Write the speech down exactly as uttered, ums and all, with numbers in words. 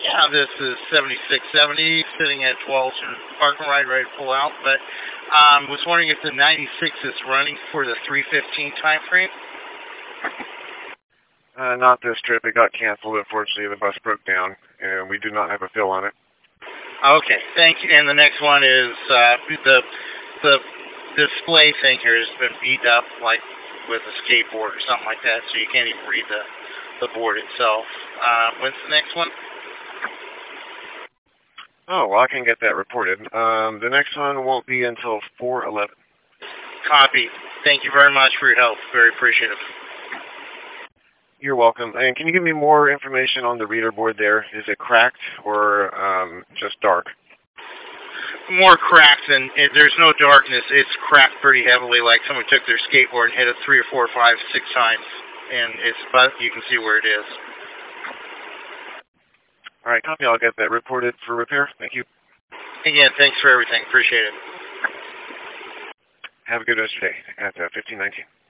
Yeah, this is seventy-six seventy, sitting at twelve parking right, ready to pull out. But um, was wondering if the ninety-six is running for the three fifteen time frame. Uh, not this trip. It got canceled. Unfortunately, the bus broke down, and we do not have a fill on it. Okay, thank you. And the next one is uh, the the display thing here has been beat up, like with a skateboard or something like that, so you can't even read the the board itself. Uh, when's the next one? Oh, well, I can get that reported. Um, the next one won't be until four eleven. Copy. Thank you very much for your help. Very appreciative. You're welcome. And can you give me more information on the reader board there? Is it cracked or um, just dark? More cracked, and it, there's no darkness. It's cracked pretty heavily, like someone took their skateboard and hit it three or four, five, six times, and it's but you can see where it is. All right, copy. I'll get that reported for repair. Thank you. Again, thanks for everything. Appreciate it. Have a good rest of your day at uh, fifteen nineteen.